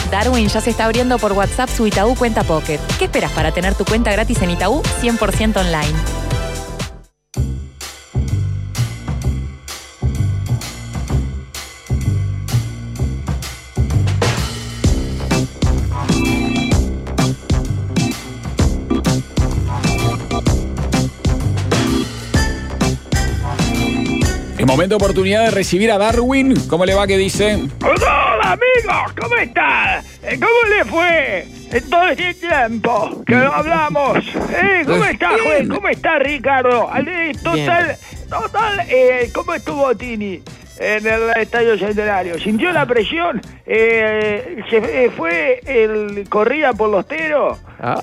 Darwin ya se está abriendo por WhatsApp su Itaú Cuenta Pocket. ¿Qué esperas para tener tu cuenta gratis en Itaú 100% online? Momento de oportunidad de recibir a Darwin. ¿Cómo le va? ¿Qué dice? Hola amigos, ¿cómo están? ¿Cómo le fue en todo este tiempo que no hablamos? ¿Cómo está, juez? ¿Cómo está Ricardo? Total, ¿cómo estuvo Tini en el Estadio Centenario? ¿Sintió la presión? ¿Fue el corrida por los teros?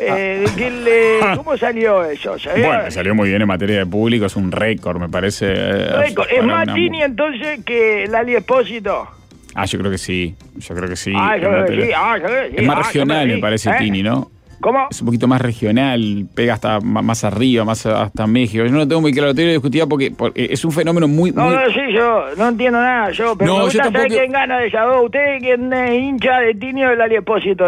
¿Cómo salió eso? Bueno, salió muy bien en materia de público, es un récord, me parece. Récord. ¿Es más Tini entonces que Lali Espósito? Yo creo que sí. Yo creo que sí. Yo creo que sí. Es más regional, me parece, Tini, ¿no? ¿Cómo? Es un poquito más regional, pega hasta más arriba, más hasta México. Yo no lo tengo muy claro, lo discutía porque es un fenómeno muy... No, sí, yo no entiendo nada, pero me gusta saber quién gana de esas dos. ¿Usted quién es hincha de Tini o de Lali Espósito,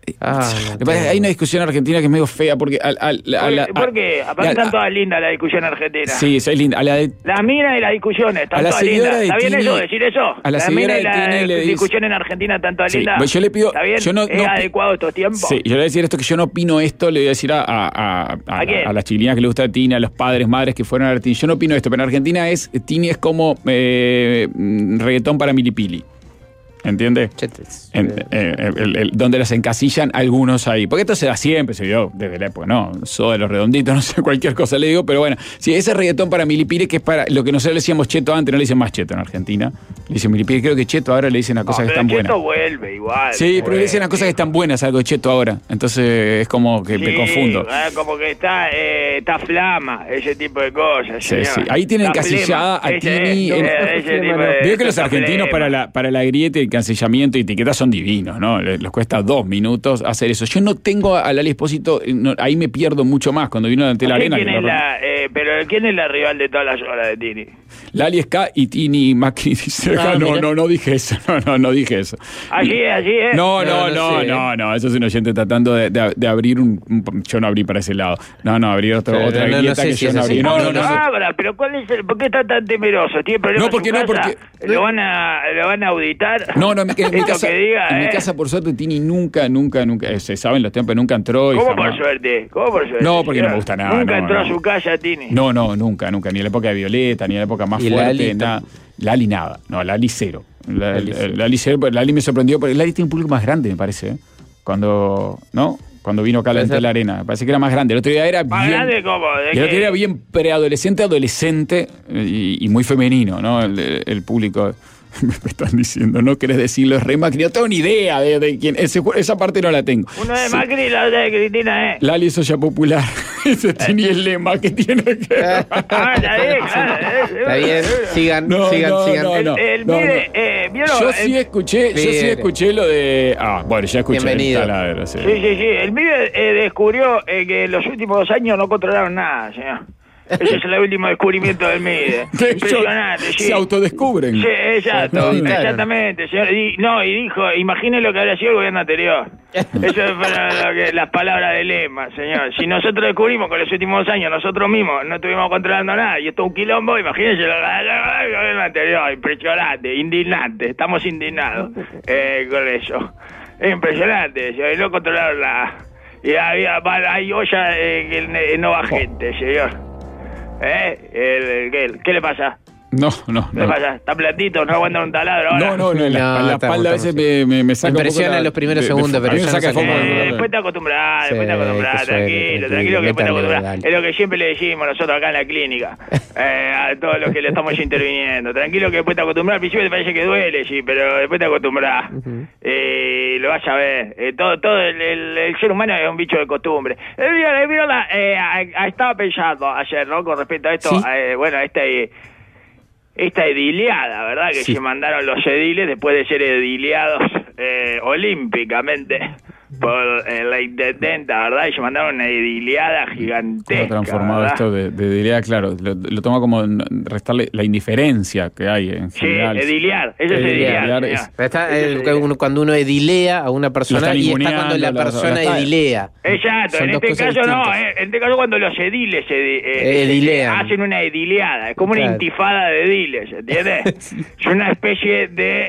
Hay una discusión en Argentina que es medio fea porque... ¿Por qué? Aparte están todas lindas la discusión argentina. Sí, es linda. Las minas y las discusiones están todas lindas. ¿Está bien eso? ¿Decir eso? A la señora de Tini le dice... discusión en Argentina están todas lindas. Yo le pido... ¿Está bien? ¿Es adecuado estos tiempos? Sí, yo le voy a decir esto, que yo no opino esto, le voy a decir a las chiquilinas que le gusta a Tini, a los padres, madres que fueron a ver Tini. Yo no opino esto, pero en Argentina Tini es como reggaetón para milipili. ¿Entiendes? Donde las encasillan algunos ahí. Porque esto se da siempre, se dio desde la época, ¿no? Soda de los redonditos, no sé, cualquier cosa le digo, pero bueno. Sí, ese reggaetón para milipire, que es para lo que nosotros le decíamos cheto antes, no le dicen más cheto en Argentina. Le dicen milipire, creo que cheto ahora le dicen a cosas que están buenas. Cheto vuelve igual. Sí, pero le dicen a cosas que están buenas, algo de cheto ahora. Entonces es como que me confundo. Como que está flama, ese tipo de cosas. Sí. Ahí tienen encasillada a Tini. Veo que los argentinos para la grieta y cancillamiento y etiquetas son divinos, ¿no? Les cuesta 2 minutos hacer eso. Yo no tengo a Lali Espósito, ahí me pierdo mucho más cuando vino ante la arena. Pero ¿quién es la rival de todas las horas de Tini? Lali Ska y Tini Macri dice, no dije eso, no dije eso. Así es. No, eso es un oyente tratando de abrir yo no abrí para ese lado. Abrir otra grieta que yo no abrí. Pero ¿por qué está tan temeroso? ¿Tiene problemas porque ¿Lo van a auditar? En mi casa, por suerte, Tini nunca, se saben los tiempos, nunca entró. ¿Cómo por suerte? No, porque no me gusta nada. ¿Nunca entró a su casa, Tini? No, nunca, ni en la época de Violeta, ni en la época más fuerte, nada. Lali nada, Lali cero. Lali cero, Lali me sorprendió, porque Lali tiene un público más grande, me parece, Cuando vino acá ante la arena, me parece que era más grande. El otro día era ¿Más grande cómo? El otro día era bien preadolescente, adolescente y muy femenino, ¿no? El público... Me están diciendo, no querés decirlo, es re Macri. No tengo ni idea de quién. Esa parte no la tengo. Uno de Macri y la otra de Cristina, Lali es olla popular. Ese tiene el lema que tiene que. Está bien. Sigan. Yo sí escuché lo de. Bueno, ya escuché. Bienvenido. El taladro, sí. El MIDE descubrió que en los últimos 2 años no controlaron nada, señor. Ese es el último descubrimiento del MIDE. Impresionante, sí. Se autodescubren. Sí, exacto, exactamente, señor. Y dijo, imagine lo que habría sido el gobierno anterior. Eso fueron las palabras de lema, señor. Si nosotros descubrimos que en los últimos 2 años nosotros mismos no estuvimos controlando nada y esto es un quilombo, imagínense el gobierno anterior. Impresionante, indignante. Estamos indignados con eso. Es impresionante, señor. Y no controlaron nada. Y hay olla que no va gente, señor. ¿Qué le pasa? No. ¿Qué le pasa? ¿Está platito? ¿No aguanta un taladro ahora? No, la espalda a veces me saca un poco. Impresiona en los primeros segundos, pero ya saca después te acostumbras, tranquilo, que después te acostumbras. Es lo que siempre le decimos nosotros acá en la clínica, a todos los que le estamos interviniendo. Tranquilo que después te acostumbras, al principio te parece que duele, sí, pero después te acostumbras. Lo vas a ver. Todo el ser humano es un bicho de costumbre. Estaba pensando ayer, ¿no? Con respecto a esto, ¿sí? Esta ediliada, ¿verdad? Que se mandaron los ediles después de ser ediliados olímpicamente la intendenta, ¿verdad? Y se mandaron una ediliada gigantesca. Ha transformado, ¿verdad? Esto de ediliada, claro, lo toma como restarle la indiferencia que hay en general. Sí, ediliar, eso es ediliar. Cuando uno edilea a una persona y está cuando la persona edilea. Exacto, en este caso no, en este caso cuando los ediles hacen una edileada, es como una intifada de ediles, ¿entiendes? Sí. Es una especie de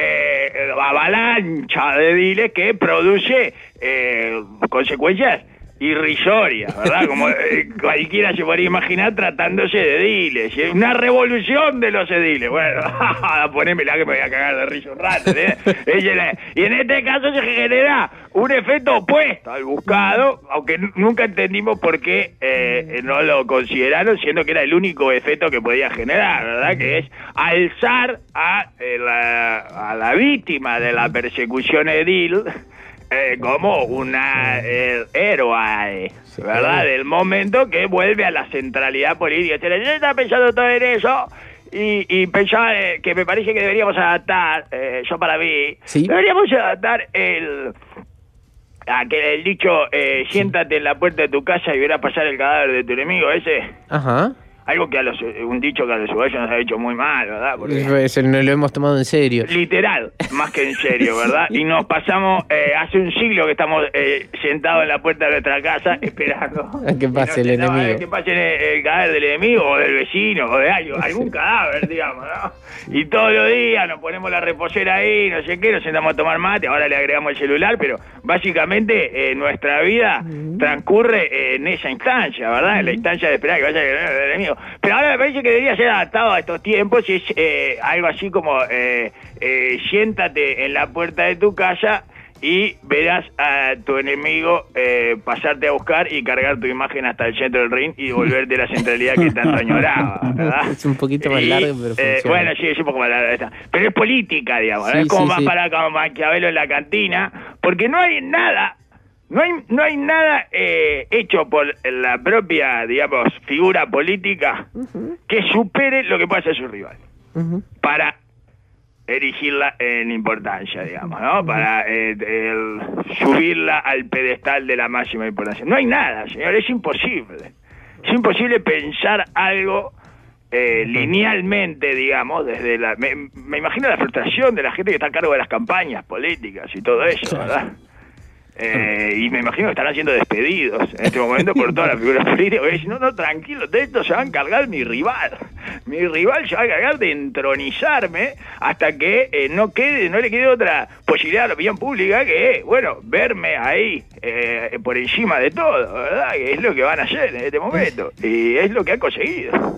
avalancha de ediles que produce consecuencias irrisorias, ¿verdad? Como cualquiera se podría imaginar tratándose de ediles. Una revolución de los ediles. Bueno, ponémela que me voy a cagar de risa un rato, ¿eh? Y en este caso se genera un efecto opuesto al buscado, aunque nunca entendimos por qué no lo consideraron, siendo que era el único efecto que podía generar, ¿verdad? Que es alzar a la víctima de la persecución edil como una héroe, ¿verdad? Del momento, que vuelve a la centralidad política. Yo estaba pensando todo en eso y pensaba que me parece que deberíamos adaptar, yo para mí, deberíamos adaptar el dicho, siéntate en la puerta de tu casa y verás pasar el cadáver de tu enemigo, ese. Ajá. Algo que un dicho que a los uruguayos nos ha hecho muy mal, ¿verdad? Porque no lo hemos tomado en serio. Literal, más que en serio, ¿verdad? Y nos pasamos, hace un siglo que estamos sentados en la puerta de nuestra casa esperando a que pase el enemigo. Que pase el cadáver del enemigo o del vecino o de algún cadáver, digamos, ¿no? Y todos los días nos ponemos la reposera ahí, no sé qué, nos sentamos a tomar mate, ahora le agregamos el celular, pero básicamente nuestra vida transcurre en esa instancia, ¿verdad? En la instancia de esperar que vaya el enemigo. Pero ahora me parece que debería ser adaptado a estos tiempos y es algo así como siéntate en la puerta de tu casa y verás a tu enemigo pasarte a buscar y cargar tu imagen hasta el centro del ring y devolverte la centralidad que tanto añoraba, ¿verdad? Es un poquito más largo, pero funciona. Bueno, sí, es un poco más largo. Pero es política, digamos, sí, es como más para como Maquiavelo en la cantina, porque no hay nada... No hay nada hecho por la propia, digamos, figura política que supere lo que puede hacer su rival para erigirla en importancia, digamos, ¿no? Para subirla al pedestal de la máxima importancia. No hay nada, señor, es imposible. Es imposible pensar algo linealmente, digamos, desde me imagino la frustración de la gente que está a cargo de las campañas políticas y todo eso, ¿verdad? Y me imagino que estarán siendo despedidos en este momento por todas las figuras políticas. No, tranquilo, de esto se va a encargar mi rival. Mi rival se va a encargar de entronizarme hasta que no le quede otra posibilidad a la opinión pública que, bueno, verme ahí por encima de todo, ¿verdad? Que es lo que van a hacer en este momento. Y es lo que han conseguido.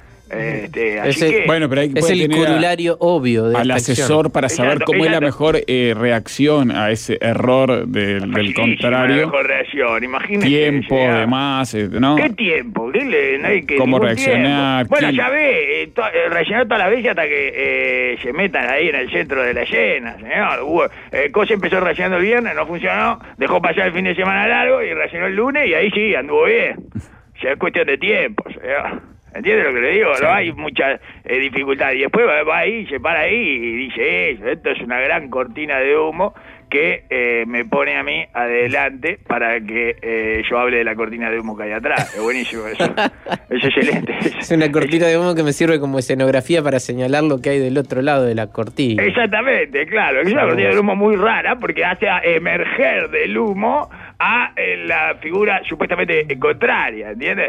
Así que, bueno, pero es el corolario obvio de al asesor para saber cómo es la mejor reacción a ese error del contrario. La mejor reacción, imagínese. Tiempo, además, ¿no? ¿Qué tiempo? ¿Cómo reaccionar? Bueno, ya ve, reaccionar todas las veces hasta que se metan ahí en el centro de la escena, señor. Cosa empezó reaccionando el viernes, no funcionó, dejó pasar el fin de semana largo y reaccionó el lunes y ahí sí, anduvo bien. O sea, es cuestión de tiempo, señor. ¿Entiendes lo que le digo? Sí. No hay mucha dificultad. Y después va ahí, se para ahí y dice eso. Esto es una gran cortina de humo que me pone a mí adelante para que yo hable de la cortina de humo que hay atrás. Es buenísimo eso. Es excelente. Es una cortina de humo que me sirve como escenografía para señalar lo que hay del otro lado de la cortina. Exactamente, claro. Es una cortina de humo muy rara porque hace emerger del humo a la figura supuestamente contraria, ¿entiendes?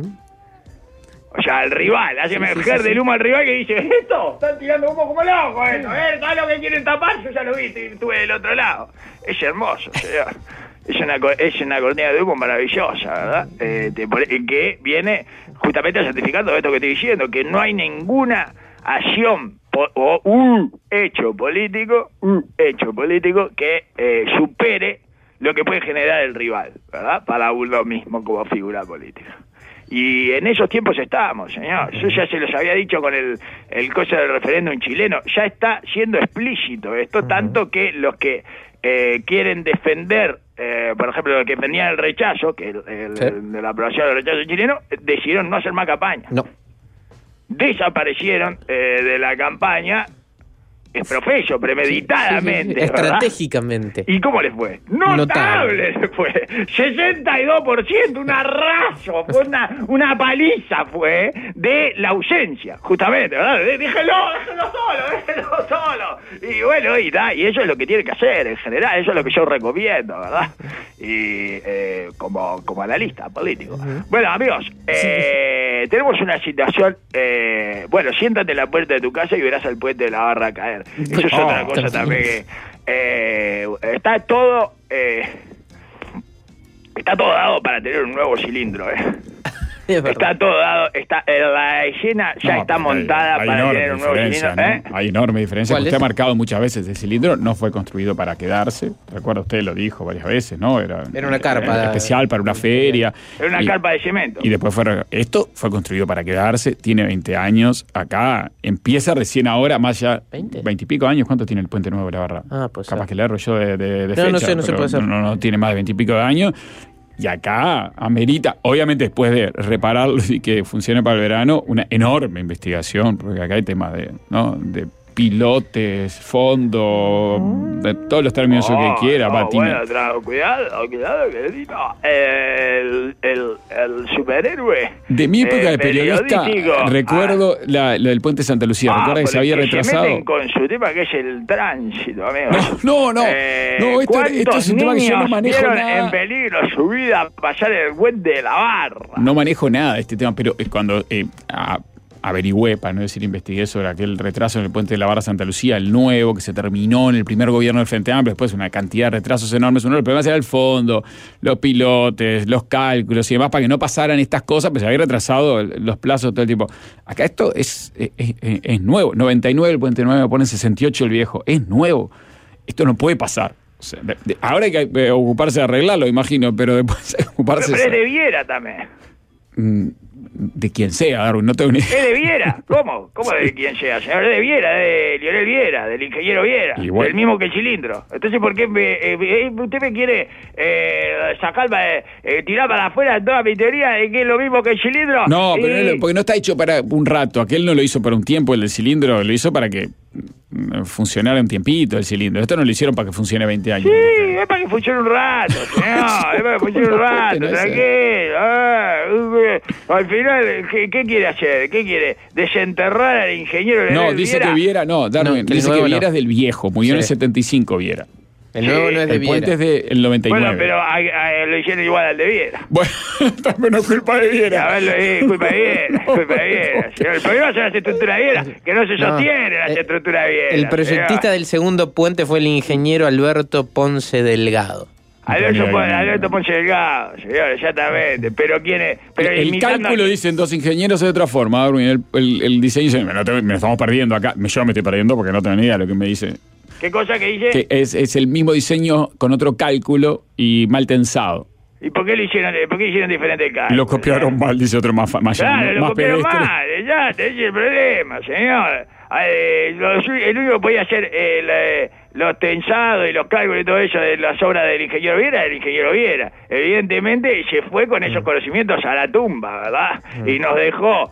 O sea, al rival, hace emerger del humo al rival que dice, esto, están tirando humo como loco, esto, ¿sabes lo que quieren tapar? Yo ya lo vi, estuve del otro lado. Es hermoso, señor. Es una cortina de humo maravillosa, ¿verdad? Que viene justamente certificando esto que estoy diciendo, que no hay ninguna acción o hecho político que supere lo que puede generar el rival, ¿verdad? Para uno mismo como figura política. Y en esos tiempos estamos, señor. Yo ya se los había dicho con el cosa del referéndum chileno. Ya está siendo explícito esto, tanto que los que quieren defender, por ejemplo, los que defendían el rechazo, que de la aprobación del rechazo chileno, decidieron no hacer más campaña. No. Desaparecieron de la campaña profeso, premeditadamente, estratégicamente. ¿Y cómo les fue? Notable les fue. 62%, un arraso, fue una paliza fue de la ausencia, justamente, ¿verdad? Déjelo solo. Y bueno, y eso es lo que tiene que hacer en general, eso es lo que yo recomiendo, ¿verdad? Y como analista político. Bueno, amigos, tenemos una situación, bueno, siéntate en la puerta de tu casa y verás al puente de la Barra caer. Eso es otra cosa también que está todo dado para tener un nuevo cilindro, Está todo dado, la escena ya está montada para tener un nuevo cilindro, ¿no? Hay enorme diferencia. Usted ha marcado muchas veces el cilindro, no fue construido para quedarse. Recuerda, usted lo dijo varias veces, ¿no? Era una carpa especial para una feria. Era una carpa de cemento. Y después esto fue construido para quedarse, tiene 20 años. Acá empieza recién ahora, más ya 20 y pico años. ¿Cuánto tiene el Puente Nuevo de la Barra? Pues capaz que le erro yo de fecha. No sé, no se puede hacer. No tiene más de 20 y pico de años. Y acá amerita, obviamente después de repararlo y que funcione para el verano, una enorme investigación, porque acá hay temas de pilotes, fondo, de todos los términos que quiera, bueno, cuidado, querido. El superhéroe. De mi época de periodista, recuerdo la del Puente Santa Lucía. ¿Recuerda que se había retrasado? Se meten con su tema que es el tránsito, amigo. No, esto es un tema que yo no manejo nada. En peligro su vida pasar el puente de la Barra. No manejo nada de este tema, pero cuando averigüé, para no decir investigué, sobre aquel retraso en el Puente de la Barra Santa Lucía, el nuevo, que se terminó en el primer gobierno del Frente Amplio, después una cantidad de retrasos enormes. Uno de los problemas era el fondo, los pilotes, los cálculos y demás, para que no pasaran estas cosas, pues se había retrasado los plazos todo el tiempo. Acá esto es nuevo. 99 el Puente Nuevo, ponen 68 el viejo. Es nuevo. Esto no puede pasar. O sea, ahora hay que ocuparse de arreglarlo, imagino, pero después ocuparse... Pero debiera también. De quien sea, Darwin, no tengo ni idea. ¿Es de Viera? ¿Cómo? ¿Cómo de quien sea? Señor, es de Viera, de Lionel Viera, del ingeniero Viera, del mismo que el cilindro. Entonces, ¿por qué usted me quiere tirar para afuera toda mi teoría de que es lo mismo que el cilindro? No, pero porque no está hecho para un rato. Aquel no lo hizo para un tiempo, el del cilindro lo hizo para que funcionara un tiempito el cilindro. Esto no lo hicieron para que funcione 20 años. Sí, es para que funcione un rato, señor. Es para que funcione un rato, tranquilo. Al final, ¿qué quiere hacer? ¿Qué quiere? ¿Desenterrar al ingeniero? No, dice que Viera, Darwin, dice que Viera es del viejo, murió en el 75 Viera. El nuevo no es de Viera. El puente es del 99. Bueno, pero lo hicieron igual al de Viera. Bueno, también no es culpa de Viera. A ver, culpa de Viera. Señor, el problema son las estructuras de Viera, que no se sostienen las estructuras de Viera. El proyectista del segundo puente fue el ingeniero Alberto Ponce Delgado. Alberto Ponce Delgado, señor, exactamente. Pero quién es. Pero el cálculo dicen dos ingenieros de otra forma, Darwin. El diseño dice, me estamos perdiendo acá. Yo me estoy perdiendo porque no tengo ni idea de lo que me dice. ¿Qué cosa que dice? Que es el mismo diseño con otro cálculo y mal tensado. ¿Y por qué hicieron diferente el cálculo? Lo copiaron mal, dice otro más claro, lo copiaron mal, ya, ese es el problema, señor. El único que podía hacer los tensados y los cálculos y todo eso de las obras del ingeniero Viera, el ingeniero Viera. Evidentemente se fue con esos conocimientos a la tumba, ¿verdad? Y nos dejó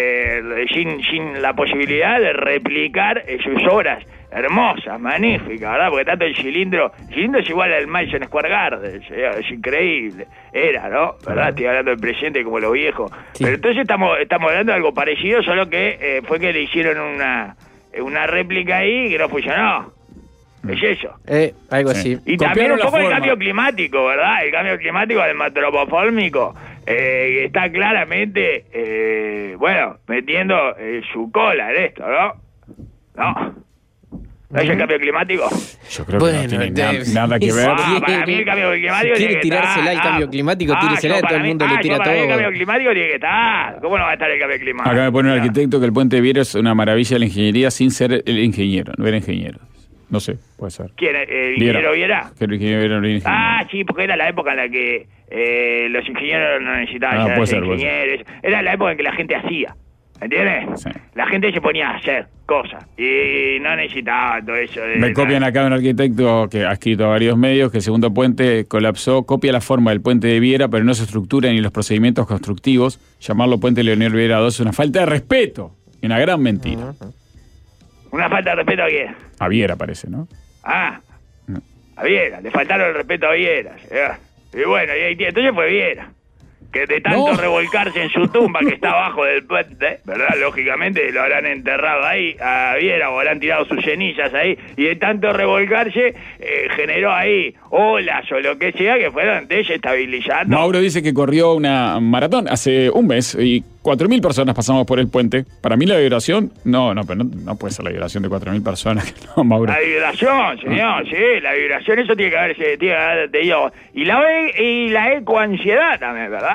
sin la posibilidad de replicar sus obras hermosas, magníficas, ¿verdad? Porque tanto el cilindro es igual al Madison Square Garden, es increíble, era, ¿no? ¿Verdad? Estoy hablando del presente como lo viejo. Sí. Pero entonces estamos hablando de algo parecido, solo que fue que le hicieron una réplica ahí que no funcionó. Es eso. Algo así. Y también un poco el cambio climático, ¿verdad? El cambio climático del matropofólmico está claramente, metiendo su cola en esto, ¿no? ¿No? ¿No es el cambio climático? Yo creo que no tiene nada que ver. Para mí el cambio climático quiere tirársela el cambio climático, tíresela, todo el mundo le tira todo. Para mí el cambio climático tiene que estar. ¿Cómo no va a estar el cambio climático? Acá me pone un arquitecto que el puente de Viera es una maravilla de la ingeniería sin ser el ingeniero, no era ingeniero. No sé, puede ser. ¿Quién? ¿El ingeniero Viera? Que el ingeniero Viera no era ingeniero. Sí, porque era la época en la que los ingenieros no necesitaban ser ingenieros. Era la época en que la gente hacía. ¿Entiendes? Sí. La gente se ponía a hacer cosas y no necesitaba todo eso. Me copian acá un arquitecto que ha escrito a varios medios que el segundo puente colapsó, copia la forma del puente de Viera, pero no su estructura ni los procedimientos constructivos. Llamarlo puente Leonel Viera II es una falta de respeto y una gran mentira. ¿Una falta de respeto a quién? A Viera parece, ¿no? A Viera, le faltaron el respeto a Viera. Y bueno, y entonces fue Viera, que de tanto revolcarse en su tumba que está abajo del puente, ¿verdad? Lógicamente lo habrán enterrado ahí a Viera o habrán tirado sus cenizas ahí, y de tanto revolcarse generó ahí olas o lo que sea que fueron desestabilizando. Mauro dice que corrió una maratón hace un mes y 4.000 personas pasamos por el puente. Para mí la vibración, pero no puede ser la vibración de 4.000 personas. No, Mauro. La vibración, señor, sí, la vibración, eso tiene que haber, te digo. Y la ecoansiedad también, ¿verdad?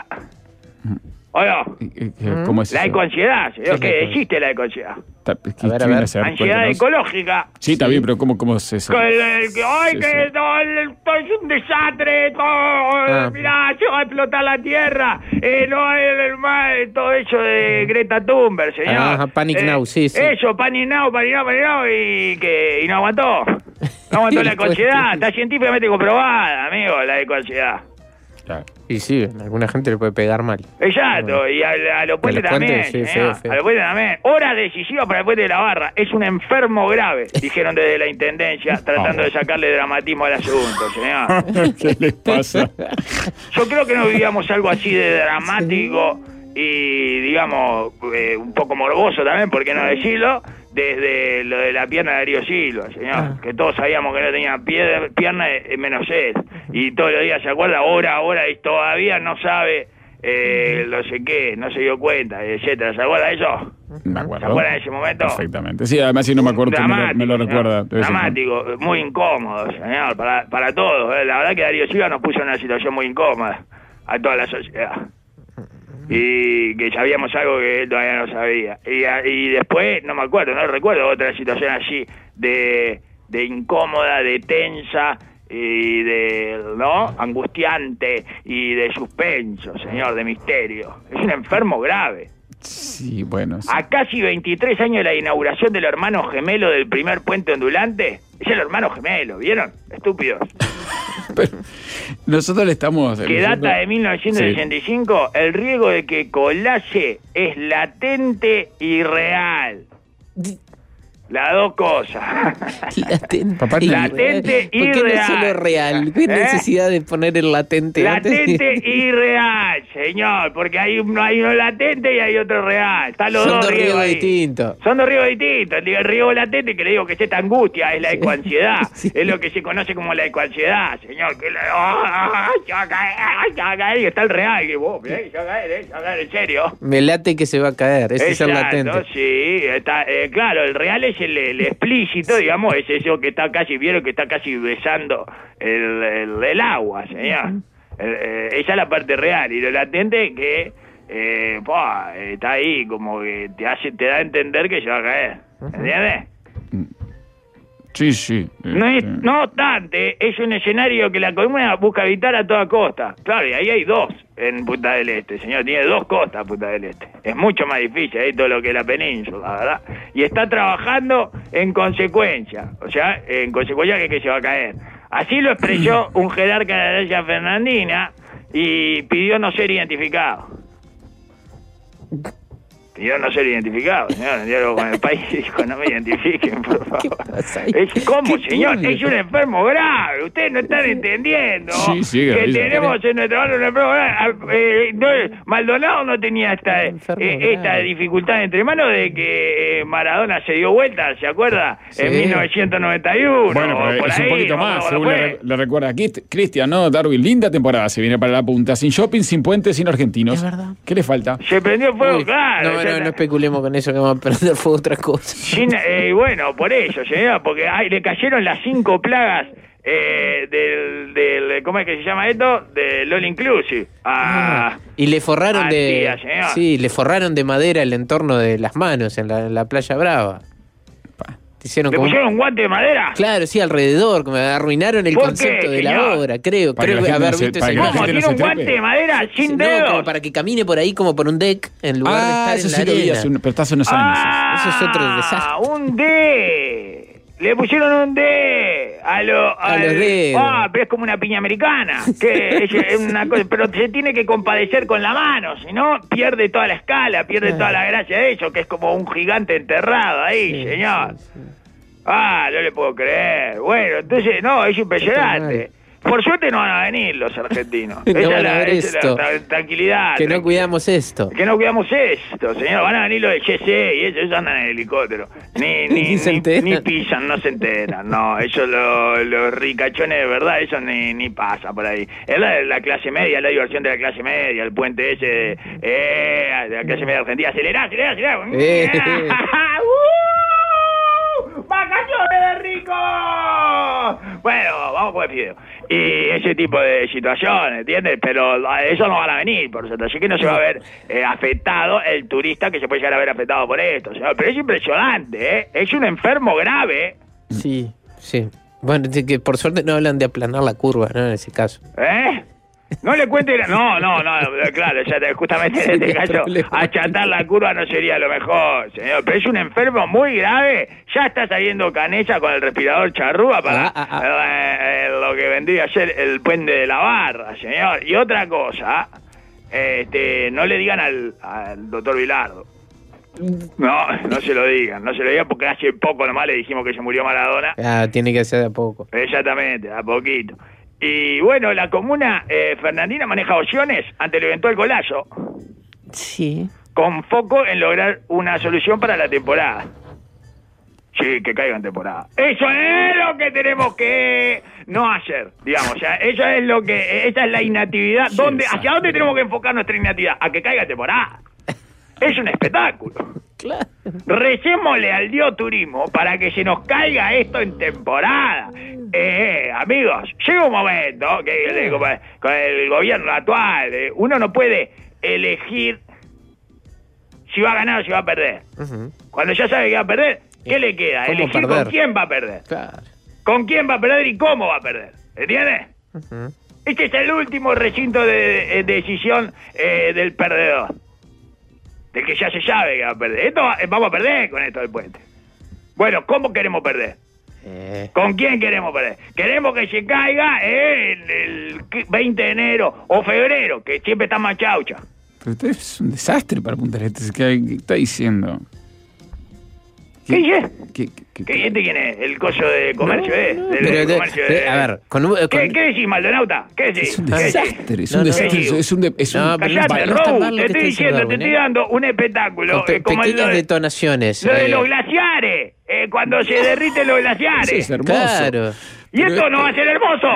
¿O no? ¿Cómo es la eso? ecoansiedad, señor, ¿qué existe la ecoansiedad? A ver. Ansiedad ecológica. Sí, está bien, pero ¿cómo es eso? ¡Ay, que esto es un desastre! Mirá, se va a explotar la tierra. No el mar, todo eso de Greta Thunberg, señor. Panic Now, sí. Eso, Panic Now, y no aguantó. No aguantó la ecoansiedad. Está científicamente comprobada, amigo, la ecoansiedad. Claro. Y sí, a alguna gente le puede pegar mal. Exacto, y a los puentes también. Sí, feo. A los puentes también. Hora decisiva para el puente de la Barra. Es un enfermo grave, dijeron desde la intendencia, tratando de sacarle dramatismo al asunto, señor. ¿Qué les pasa? Yo creo que no vivíamos algo así de dramático y, digamos, un poco morboso también, ¿por qué no decirlo? Desde lo de la pierna de Darío Silva, señor, que todos sabíamos que no tenía pierna menos él, y todos los días se acuerda, ahora, y todavía no sabe, no sé qué, no se dio cuenta, etcétera. ¿Se acuerda de eso? Me acuerdo. ¿Se acuerda de ese momento? Perfectamente. Sí, además si no me acuerdo, me lo recuerda. Dramático, muy incómodo, señor, para todos. La verdad que Darío Silva nos puso en una situación muy incómoda a toda la sociedad. Y que sabíamos algo que él todavía no sabía. Y después, no recuerdo otra situación así de incómoda, de tensa y de, ¿no? Angustiante y de suspenso, señor, de misterio. Es un enfermo grave. Sí, bueno. Sí. A casi 23 años de la inauguración del hermano gemelo del primer puente ondulante. Es el hermano gemelo, ¿vieron? Estúpidos. Pero nosotros le estamos... Que data de 1985, sí. El riesgo de que colase es latente y real. Las dos cosas. Latente y real. ¿Por qué no es solo real? ¿Qué necesidad de poner el latente? Latente y real, señor. Porque hay uno latente y hay otro real. Están los Son dos riesgos distintos. Son dos riesgos distintos. El riesgo latente, que le digo que es esta angustia, es la ecoansiedad. Sí. Es lo que se conoce como la ecoansiedad, señor. Que se va a caer. Y está el real. Que vos, se va a caer, en serio. Me late que se va a caer. Ese es el latente. Sí, está, claro, el real es el explícito, digamos, es eso que está casi, vieron que está casi besando el agua, señor. Esa es la parte real, y lo latente que está ahí, como que te da a entender que se va a caer, ¿entiendes? Sí. No obstante, es un escenario que la comuna busca evitar a toda costa. Claro, y ahí hay dos en Punta del Este, señor. Tiene dos costas Punta del Este. Es mucho más difícil ahí todo lo que es la península, ¿verdad? Y está trabajando en consecuencia. O sea, en consecuencia que se va a caer. Así lo expresó un jerarca de la Iglesia Fernandina y pidió no ser identificado. Yo no ser identificado, señor, en diálogo con el país dijo, no me identifiquen, por favor. ¿Cómo, señor? Es un enfermo grave, ustedes no están entendiendo que tenemos en nuestro barrio un enfermo grave. Maldonado no tenía esta dificultad entre manos de que Maradona se dio vuelta, ¿se acuerda? Sí. En 1991. Bueno, pero es un poquito más, según le recuerda aquí, Cristian, ¿no? Darwin, linda temporada se viene para la punta, sin shopping, sin puentes, sin argentinos. Es verdad. ¿Qué le falta? Se prendió fuego, claro. No especulemos con eso, que vamos a prender fuego otra cosa. Bueno, por eso, señor, porque le cayeron las 5 plagas del ¿cómo es que se llama esto? Del All Inclusive. Y le forraron le forraron de madera el entorno de las manos en la Playa Brava. ¿Le pusieron un guante de madera? Claro, sí, alrededor, que me arruinaron el concepto de la obra, creo haber visto ese. ¿Cómo? ¿Tiene un guante de madera sin dedos? Como para que camine por ahí como por un deck, en lugar de estar en la arena. Pero está hace unos años. Eso es otro desastre. Un deck. Le pusieron un D a los dedos. Pero es como una piña americana. Que es una cosa, pero se tiene que compadecer con la mano, si no, pierde toda la escala, pierde toda la gracia de eso, que es como un gigante enterrado ahí, señor. No le puedo creer. Bueno, entonces, no, es impresionante. Por suerte no van a venir los argentinos. Esa es la tranquilidad. Que no cuidamos esto. Que no cuidamos esto, señor. Van a venir los de GC y ellos andan en helicóptero. Ni pisan, no se enteran. No, ellos los ricachones de verdad, eso ni pasa por ahí. Es la clase media, la diversión de la clase media, el puente ese de la clase media argentina. Acelerá. ¡Vacaciones de rico! Bueno, vamos con el video. Y ese tipo de situaciones, ¿entiendes? Pero eso no van a venir, por supuesto. Así que no se va a ver afectado el turista que se puede llegar a ver afectado por esto. Pero es impresionante, ¿eh? Es un enfermo grave. Sí. Bueno, que por suerte no hablan de aplanar la curva, ¿no? En ese caso. No le cuente... No, claro, justamente en este caso, achatar la curva no sería lo mejor, señor. Pero es un enfermo muy grave. Ya está saliendo Canella con el respirador charrúa para lo que vendría a ser el puente de la Barra, señor. Y otra cosa, no le digan al doctor Bilardo. No se lo digan porque hace poco nomás le dijimos que se murió Maradona. Tiene que ser de a poco. Exactamente, de a poquito. Y bueno, la comuna fernandina maneja opciones ante el eventual golazo. Sí. Con foco en lograr una solución para la temporada. Sí, que caiga en temporada. Eso es lo que tenemos que no hacer, digamos. O sea, esa es la inactividad. ¿Hacia dónde tenemos que enfocar nuestra inactividad? A que caiga en temporada. Es un espectáculo. Claro. Recémosle al Dios Turismo para que se nos caiga esto en temporada. Amigos, llega un momento que con el gobierno actual uno no puede elegir si va a ganar o si va a perder. Uh-huh. Cuando ya sabe que va a perder, ¿qué le queda? Elegir perder? Con quién va a perder. Claro. Con quién va a perder y cómo va a perder. ¿Entiendes? Uh-huh. Este es el último recinto de decisión del perdedor. Del que ya se sabe que va a perder. Vamos a perder con esto del puente. Bueno, ¿cómo queremos perder? ¿Con quién queremos perder? Queremos que se caiga el 20 de enero o febrero, que siempre está más chaucha. Pero usted es un desastre para Punta del Este. ¿Qué está diciendo? ¿Qué dice? ¿Quién es? ¿El coso de comercio? A ver, ¿Qué decís, Maldonauta? ¿Qué decís? Es un desastre, es un callate, Robu, te estoy diciendo, te estoy dando un espectáculo. Como pequeñas detonaciones. Lo de los glaciares, cuando se derriten los glaciares. Eso es hermoso. Claro. ¿Y esto no va a ser hermoso?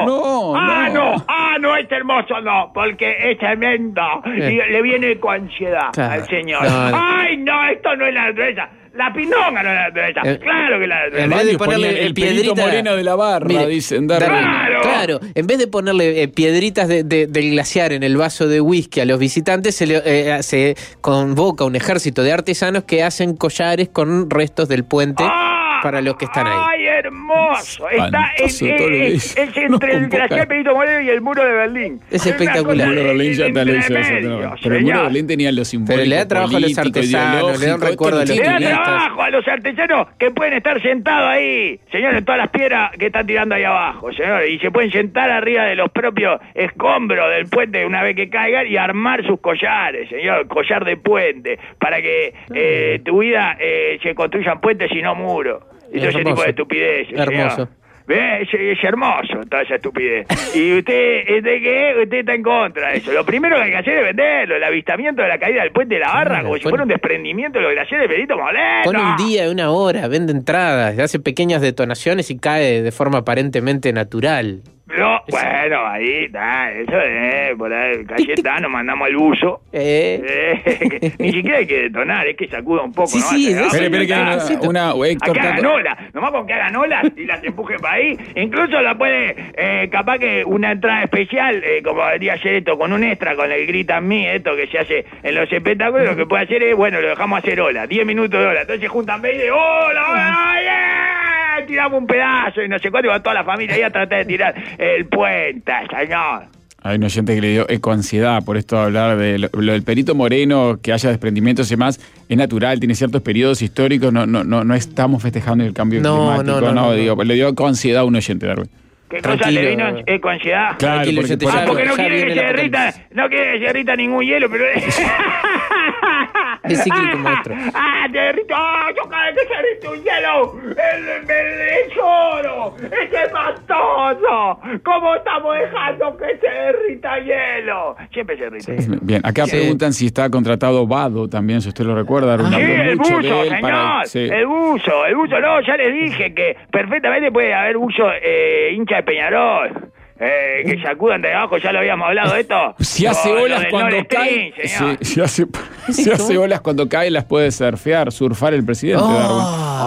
No. No es hermoso, no, porque es tremendo. Y le viene con ansiedad al señor. No, esto no es la naturaleza. La pindonga no es la naturaleza. Claro que la naturaleza. En vez de ponerle el Pedrito Moreno de la Barra, mire, dicen. Claro, en vez de ponerle piedritas del glaciar en el vaso de whisky a los visitantes, se convoca un ejército de artesanos que hacen collares con restos del puente para los que están ahí. ¡Ay, hermoso! Está es entre el glaciar Pedrito Moreno y el muro de Berlín. Es espectacular. El muro de Berlín ya está lo hizo eso. Pero el muro de Berlín tenía los simbólicos. Pero le da trabajo a los artesanos, le da un recuerdo a los turistas. Le da trabajo a los artesanos que pueden estar sentados ahí, señor, en todas las piedras que están tirando ahí abajo, señor. Y se pueden sentar arriba de los propios escombros del puente una vez que caigan y armar sus collares, señor. Collar de puente, para que tu vida se construyan puentes y no muros. Y todo ese tipo de estupideces. Hermoso. Es hermoso toda esa estupidez. Y usted está en contra de eso. Lo primero que hay que hacer es venderlo. El avistamiento de la caída del puente de la Barra, como si fuera un desprendimiento de los glaciares de Pedrito Moreno. Pone un día, una hora, vende entradas, hace pequeñas detonaciones y cae de forma aparentemente natural. No, bueno, ahí está, eso es, por ahí, Cayetano, mandamos al buzo. Ni siquiera hay que detonar, es que sacuda un poco, sí, ¿no? Sí, Espere que Héctor, que hagan olas, nomás con que hagan olas y las empuje para ahí. Incluso la puede, capaz que una entrada especial, como diría ayer esto, con un extra, con el Grita en mí, esto que se hace en los espectáculos, lo que puede hacer es, bueno, lo dejamos hacer ola, 10 minutos de ola, entonces juntan 20, ¡hola! tiramos un pedazo y no sé cuánto, y va toda la familia ahí a tratar de tirar el puente, señor. Hay un oyente que le dio ecoansiedad por esto de hablar de lo del Perito Moreno, que haya desprendimientos y demás, es natural, tiene ciertos periodos históricos, no estamos festejando el cambio climático, digo, le dio ecoansiedad a un oyente, Darwin. ¿Qué cosa le vino ecoansiedad? Claro, porque no quiere que se derrita ningún hielo, pero... Es cíclico, maestro. Te derrito, yo cada vez que se derrite un hielo, el lloro, es espantoso. ¿Cómo estamos dejando que se derrita hielo? Siempre se derrite. Sí. Bien, acá preguntan si está contratado Vado también, si usted lo recuerda. Sí, el buzo, señor. El buzo, no, ya les dije que perfectamente puede haber buzo hincha de Peñarol. Que sacudan de abajo, ya lo habíamos hablado de eto. Si hace olas cuando cae, si hace olas cuando cae, las puede surfar el presidente, Darwin.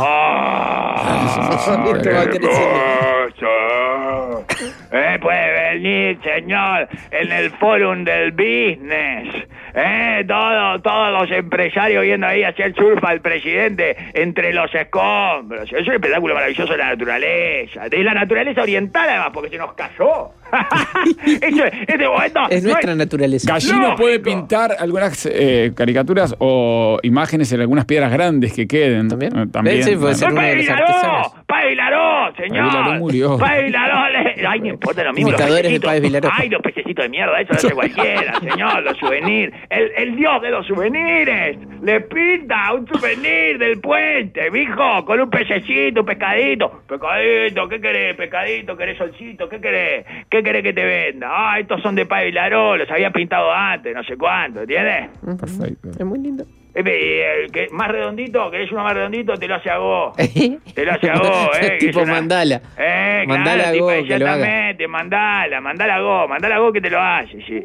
Puede venir, señor, en el fórum del business. Todos los empresarios viendo ahí hacer surf al presidente entre los escombros. Es un espectáculo maravilloso de la naturaleza. De la naturaleza oriental, además, porque se nos cayó. Este momento es nuestra naturaleza. Gallino puede pintar algunas caricaturas o imágenes en algunas piedras grandes que queden. ¿También? Sí, puede ser uno de los artesanos. Páez Vilaró, señor. Vilaró murió. Páez Vilaró. Ay, no importa lo mismo. Imitadores de Páez Vilaró. Ay, los pececitos de mierda, eso lo hace cualquiera, señor. Los souvenirs. El dios de los souvenirs. Le pinta un souvenir del puente, mijo, con un pececito, un pescadito. Pescadito, ¿qué querés? Pescadito, ¿querés solcito? ¿Qué querés? ¿Qué querés que te venda? Estos son de Páez Vilaró, los había pintado antes, no sé cuánto, ¿entiendes? Perfecto. Es muy lindo. Más redondito, ¿querés uno más redondito? Te lo hace a vos. Te lo hace a vos, tipo mandala. Mandala a vos, que lo haga. Exactamente, mandala a vos que te lo hace, sí.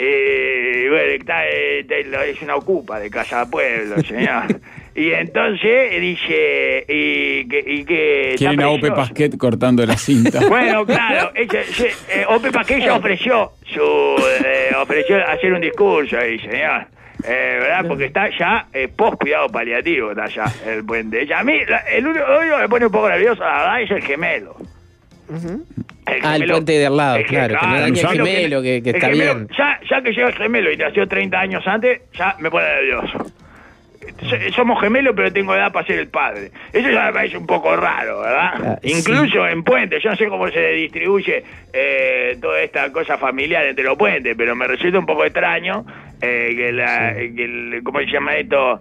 Bueno, es una ocupa de Casa Pueblo, señor. Y entonces dice, y que quieren a Ope Pasquet cortando la cinta. Bueno, claro, Ope Pasquet ya ofreció hacer un discurso ahí, señor. ¿Verdad? Porque está ya post cuidado paliativo, está ya el puente. A mí, el único que me pone un poco nervioso, la verdad, es el gemelo. El puente de al lado, claro. Que no dañe el gemelo, que está bien. Ya que llega el gemelo y nació 30 años antes, ya me pone nervioso. Somos gemelos, pero tengo edad para ser el padre. Eso ya me parece un poco raro, ¿verdad? Incluso en puentes. Yo no sé cómo se distribuye toda esta cosa familiar entre los puentes, pero me resulta un poco extraño ¿cómo se llama esto?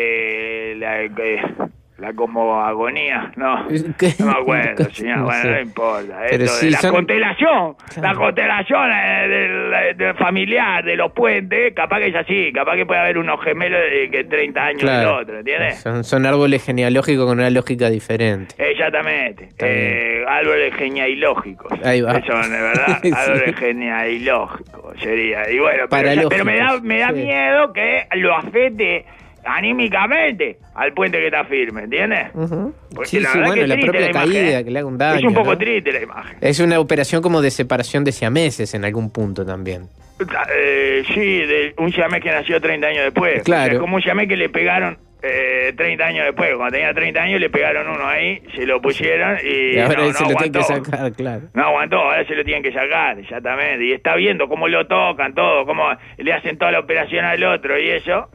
La cosmogonía, no me acuerdo, señor, bueno, no importa. Pero esto sí, de la constelación, la constelación del familiar, de los puentes, capaz que es así, capaz que puede haber unos gemelos que 30 años del otro, ¿entiendes? Son árboles genealógicos con una lógica diferente. Exactamente, árboles genealógicos. Ahí va. Eso, de verdad, árboles genealógicos sería. Y bueno, pero me da miedo que lo afecte anímicamente al puente que está firme, ¿entiendes? Sí, bueno, la propia caída, que le haga un daño. Es un poco triste la imagen. Es una operación como de separación de siameses en algún punto también. Sí, de un siamés que nació 30 años después. Claro. O sea, como un siamés que le pegaron 30 años después. Cuando tenía 30 años le pegaron uno ahí, se lo pusieron y ahora no se lo tienen que aguantó. sacar, claro. No aguantó, ahora se lo tienen que sacar, exactamente. Y está viendo cómo lo tocan, todo, cómo le hacen toda la operación al otro y eso.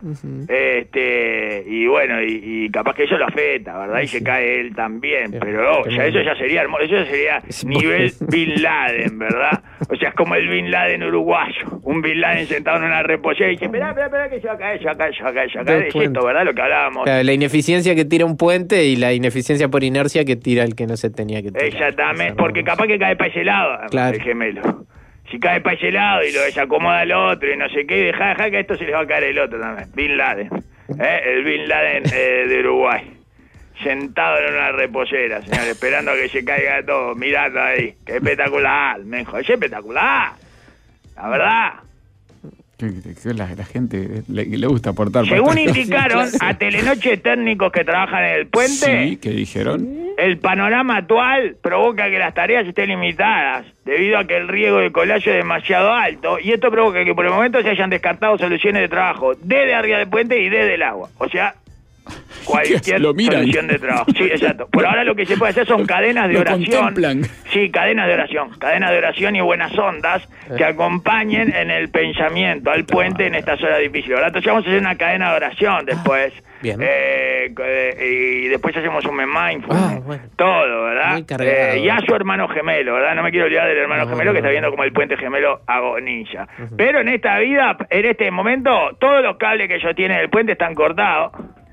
Y bueno, y capaz que eso lo afecta, ¿verdad? Y se cae él también. Pero eso ya sería hermoso, eso ya sería nivel Bin Laden, ¿verdad? O sea, es como el Bin Laden uruguayo. Un Bin Laden sentado en una reposera y dice, espera, que se va a caer. Es esto, ¿verdad? Lo que hablábamos. Claro, la ineficiencia que tira un puente y la ineficiencia por inercia que tira el que no se tenía que tirar. Exactamente, porque capaz que cae para ese lado, claro. El gemelo. Si cae para ese lado y lo desacomoda al otro y no sé qué, deja que esto se les va a caer el otro también. Bin Laden. El Bin Laden de Uruguay. Sentado en una reposera, señor, esperando a que se caiga todo, mirando ahí. ¡Qué espectacular, menjo! ¡Es espectacular! La verdad. La gente le gusta aportar. Según indicaron a Telenoche técnicos que trabajan en el puente, sí, ¿qué dijeron? El panorama actual provoca que las tareas estén limitadas debido a que el riesgo de colapso es demasiado alto y esto provoca que por el momento se hayan descartado soluciones de trabajo desde arriba del puente y desde el agua. O sea, cualquier solución de trabajo. Sí, exacto. Por ahora lo que se puede hacer son cadenas de oración. Sí, cadenas de oración y buenas ondas que acompañen en el pensamiento al puente en estas horas difíciles. Ahora entonces vamos a hacer una cadena de oración después. Bien. Y después hacemos un mindfulness. Bueno. Todo, ¿verdad? Y a su hermano gemelo, ¿verdad? No me quiero olvidar del hermano gemelo que está viendo como el puente gemelo agoniza. Pero en esta vida, en este momento, todos los cables que ellos tienen del puente están cortados.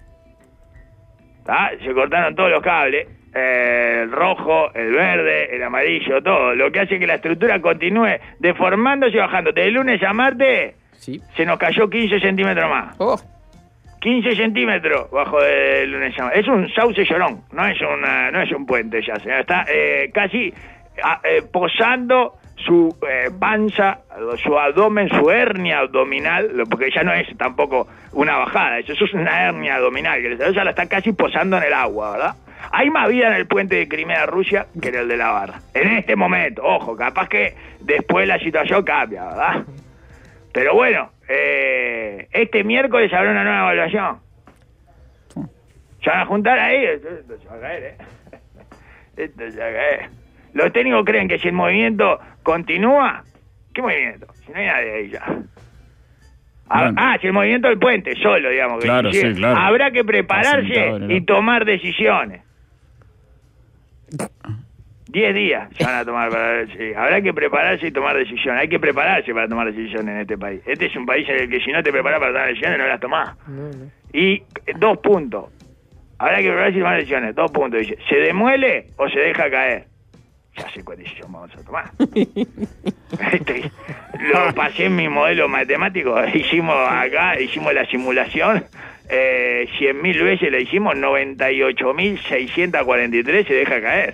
Se cortaron todos los cables, el rojo, el verde, el amarillo, todo, lo que hace que la estructura continúe deformándose y bajando. De lunes a martes se nos cayó 15 centímetros más. 15 centímetros bajo de lunes a martes. Es un sauce llorón, no es un puente ya, está casi posando su panza, su abdomen, su hernia abdominal, porque ya no es tampoco una bajada, eso es una hernia abdominal, que ya la está casi posando en el agua, ¿verdad? Hay más vida en el puente de Crimea-Rusia que en el de la Barra. En este momento, ojo, capaz que después la situación cambia, ¿verdad? Pero bueno, este miércoles habrá una nueva evaluación. Se van a juntar ahí, esto se va a caer, Esto se va a caer. Los técnicos creen que si el movimiento continúa, ¿qué movimiento? Si no hay nadie ahí ya. Si el movimiento del puente, solo, digamos. Que claro, sí, claro. Habrá que prepararse y tomar decisiones. 10 días se van a tomar habrá que prepararse y tomar decisiones. Hay que prepararse para tomar decisiones en este país. Este es un país en el que si no te preparas para tomar decisiones, no las tomás. Y 2 puntos. Habrá que prepararse y tomar decisiones. 2 puntos. Dice, ¿se demuele o se deja caer? Ya sé cuál decisión vamos a tomar. Lo pasé en mi modelo matemático. Hicimos la simulación. 100.000 veces la hicimos. 98.643 se deja caer.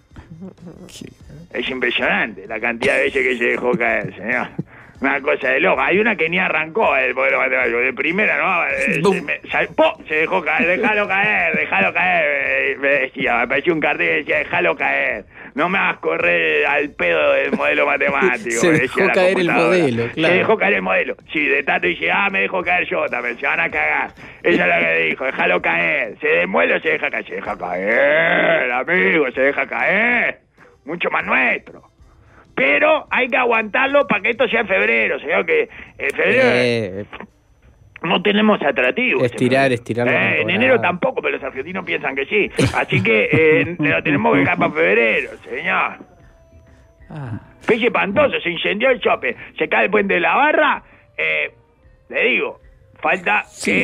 Es impresionante la cantidad de veces que se dejó caer, señor. Una cosa de loco. Hay una que ni arrancó el modelo matemático. De primera, ¿no? Se dejó caer. Déjalo caer. Me decía, me apareció un cartel que decía, déjalo caer. No me hagas correr al pedo del modelo matemático. Se dejó caer el modelo, claro. Se dejó caer el modelo. Sí, de tanto dice, me dejó caer yo también. Se van a cagar. Ella es la que dijo, déjalo caer. ¿Se demuele o se deja caer? Se deja caer, amigo, se deja caer. Mucho más nuestro. Pero hay que aguantarlo para que esto sea en febrero, señor, que en febrero no tenemos atractivos. Estirar. En enero tampoco, pero los argentinos piensan que sí. Así que lo tenemos que dejar para febrero, señor. Pelle espantoso, se incendió el shopping, se cae el puente de la Barra, le digo, falta que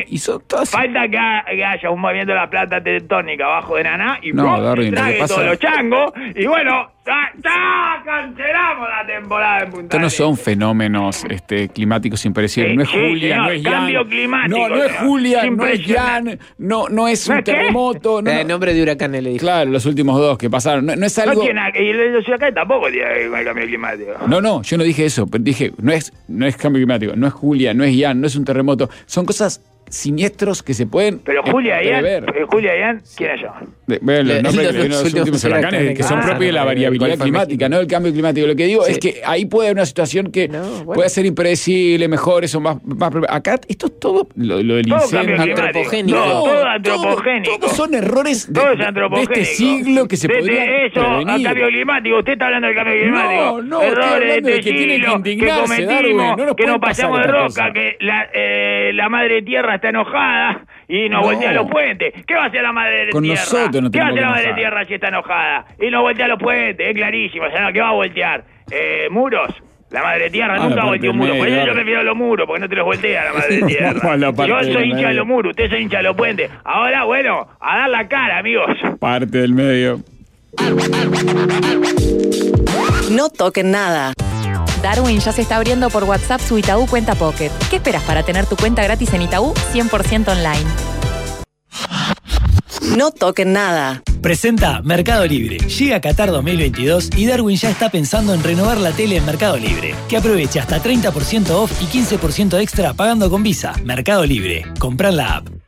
haya un movimiento de la plata tectónica abajo de Naná y trague todos los changos y bueno, ya cancelamos la temporada en Punta Estos no son fenómenos climáticos impredecibles. No es Julia, no es Ian. Cambio climático. No es Julia, no es Ian, no es un terremoto. El nombre de huracanes le dije. Claro, los últimos 2 que pasaron. No es algo. Y los huracanes tampoco tienen el cambio climático. No, yo no dije eso. Pero dije, no es cambio climático, no es Julia, no es Ian, no es un terremoto. Son cosas siniestros que se pueden. Pero Julia y Ian, ¿quiénes son? Los nombres de los últimos huracanes que son propios de la variabilidad climática, no del cambio climático. Lo que digo es que ahí puede haber una situación que puede ser impredecible, mejor, eso más. Acá esto es todo lo del incendio antropogénico. Todo antropogénico. Todos son errores de este siglo que se podrían prevenir. Al cambio climático. Usted está hablando del cambio climático. No, errores de este siglo que cometimos, que nos pasamos de roca, que la madre tierra está enojada y nos voltea los puentes. ¿Qué va a hacer la madre con tierra? Nosotros no ¿Qué va a hacer la madre enojar. tierra si está enojada? Y nos voltea los puentes, es clarísimo. O sea, ¿qué va a voltear? ¿Muros? La madre tierra nunca volteó un muro. Por eso yo prefiero los muros, porque no te los voltea la madre tierra. Yo soy hincha de los muros, usted soy hincha de los puentes. Ahora, bueno, a dar la cara, amigos. Parte del medio. No toquen nada. Darwin ya se está abriendo por WhatsApp su Itaú Cuenta Pocket. ¿Qué esperas para tener tu cuenta gratis en Itaú 100% online? No toquen nada. Presenta Mercado Libre. Llega Qatar 2022 y Darwin ya está pensando en renovar la tele en Mercado Libre. Que aproveche hasta 30% off y 15% extra pagando con Visa. Mercado Libre. Comprar la app.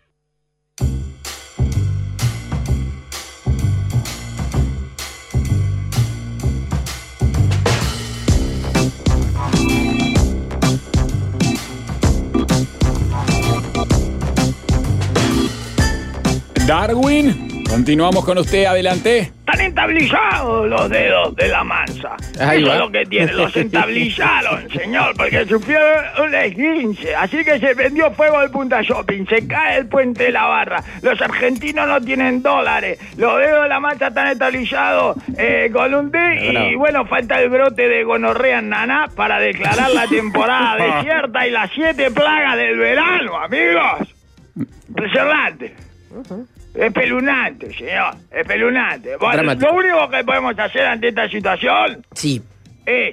Darwin, continuamos con usted, adelante. Están entablillados los dedos de la mansa. Ahí Eso va. es lo que tiene, los entablillaron, señor, porque sufrió un esguince. Así que se prendió fuego el Punta Shopping, se cae el puente de la Barra. Los argentinos no tienen dólares. Los dedos de la mansa están entablillados con un D. Y bueno, falta el brote de gonorrea en Naná para declarar la temporada desierta y las 7 plagas del verano, amigos. Impresionante. Espeluznante, señor. Espeluznante. Bueno, lo único que podemos hacer ante esta situación Sí. es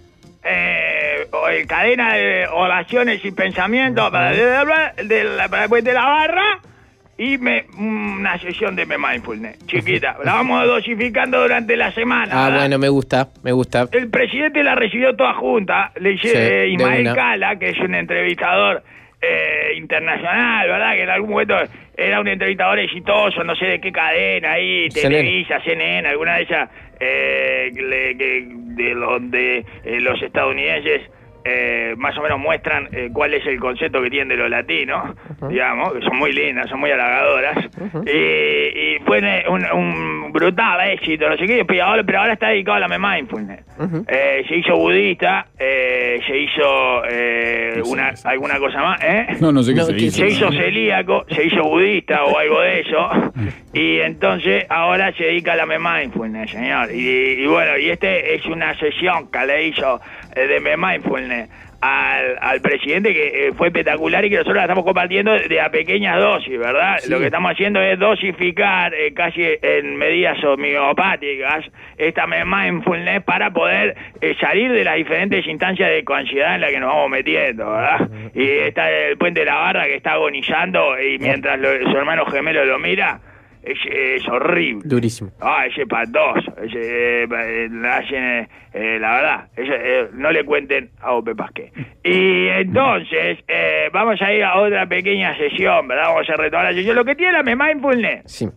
cadena de oraciones y pensamientos para después de la Barra y una sesión de mindfulness, chiquita. La vamos dosificando durante la semana. Ah, ¿verdad? bueno, me gusta. El presidente la recibió toda junta. Le hice Sí, Ismael de una. Cala, que es un entrevistador internacional, ¿verdad? Que en algún momento era un entrevistador exitoso, no sé de qué cadena ahí, Televisa, CNN, alguna de esas de donde los estadounidenses más o menos muestran cuál es el concepto que tienen de los latinos, digamos, que son muy lindas, son muy halagadoras, y fue un brutal éxito, no sé qué, pero ahora está dedicado a la mindfulness. Se hizo budista, se hizo alguna cosa más, No sé qué se hizo. Se hizo celíaco, se hizo budista o algo de eso, y entonces ahora se dedica a la mindfulness, señor. Y bueno, y es una sesión que le hizo de mindfulness al presidente, que fue espectacular y que nosotros la estamos compartiendo de a pequeñas dosis, ¿verdad? Sí. Lo que estamos haciendo es dosificar casi en medidas homeopáticas esta mindfulness para poder salir de las diferentes instancias de ansiedad en las que nos vamos metiendo, ¿verdad? Y está el puente de la Barra que está agonizando y mientras su hermano gemelo lo mira, es horrible. Durísimo. Es espantoso. La verdad, no le cuenten a Ope Pasqué. Y entonces, vamos a ir a otra pequeña sesión, ¿verdad? Vamos a retomar la sesión. Lo que tiene la mindfulness Sí.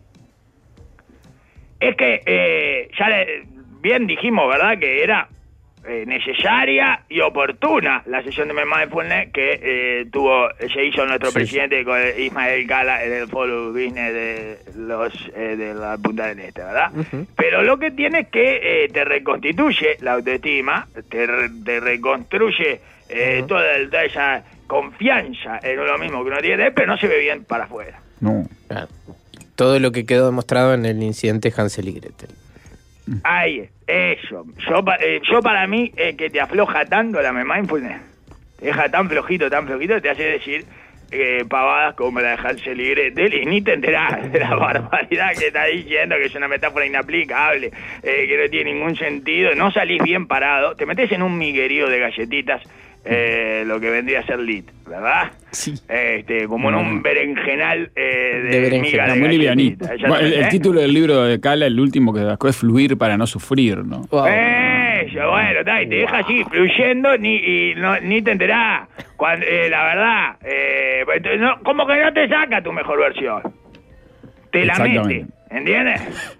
es que, bien dijimos, ¿verdad? Que era necesaria y oportuna la sesión de mindfulness que se hizo nuestro presidente con Ismael Cala en el Foro Business de la Punta del Este, ¿verdad? Pero lo que tiene es que te reconstituye la autoestima, te reconstruye toda esa confianza en uno mismo que uno tiene, pero no se ve bien para afuera. No. Claro. Todo lo que quedó demostrado en el incidente Hansel y Gretel. Ahí, eso. Yo para mí, que te afloja tanto la mindfulness, te deja tan flojito, te hace decir pavadas como la de Hansel y Gretel y ni te enterás de la barbaridad que está diciendo, que es una metáfora inaplicable, que no tiene ningún sentido, no salís bien parado, te metés en un miguerío de galletitas, lo que vendría a ser lit, ¿verdad? Sí. Como en un berenjenal de berenjena, miga de muy livianito. galletitas. Bueno, el título del libro de Cala, el último que sacó, es Fluir para no sufrir, ¿no? Wow. Eso, bueno, y te deja así, fluyendo, ni te enterás. Cuando, la verdad, como que no te saca tu mejor versión. Te la mete, ¿entiendes?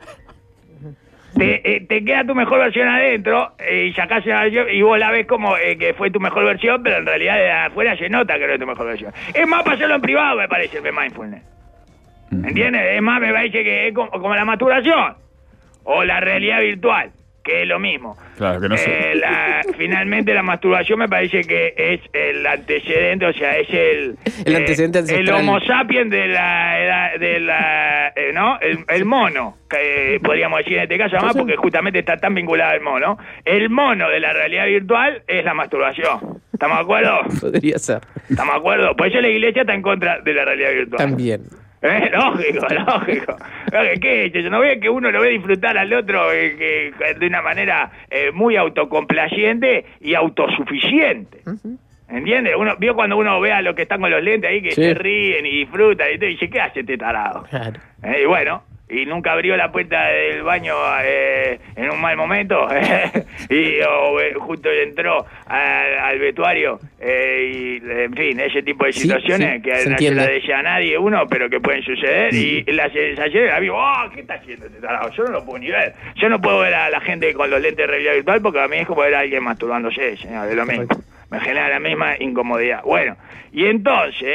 Te queda tu mejor versión adentro y sacás una versión y vos la ves como que fue tu mejor versión, pero en realidad de afuera se nota que no es tu mejor versión. Es más para hacerlo en privado, me parece, el mindfulness. ¿Entiendes? Es más, me parece que es como la masturbación o la realidad virtual, que es lo mismo. Claro, que no sé. Finalmente la masturbación me parece que es el antecedente, o sea, es el antecedente ancestral. el homo sapiens de la edad, ¿no? El mono, que podríamos decir en este caso, además, porque justamente está tan vinculado al mono. El mono de la realidad virtual es la masturbación. ¿Estamos de acuerdo? Podría ser. ¿Estamos de acuerdo? Por eso la iglesia está en contra de la realidad virtual. También. Lógico. ¿Qué? Yo no veo que uno lo ve disfrutar al otro de una manera muy autocomplaciente y autosuficiente. ¿Entiendes? Uno vio cuando uno ve a los que están con los lentes ahí que se ríen y disfrutan y todo, y dice, ¿qué hace este tarado? Claro. Y bueno, y nunca abrió la puerta del baño en un mal momento justo entró al vestuario y en fin, ese tipo de situaciones que no se la desea a nadie uno, pero que pueden suceder y la sensación de amigo, ¿qué está haciendo este tarado? Yo no lo puedo ni ver. Yo no puedo ver a la gente con los lentes de realidad virtual porque a mí es como ver a alguien masturbándose, señor, de lo mismo. Me genera la misma incomodidad. Bueno, y entonces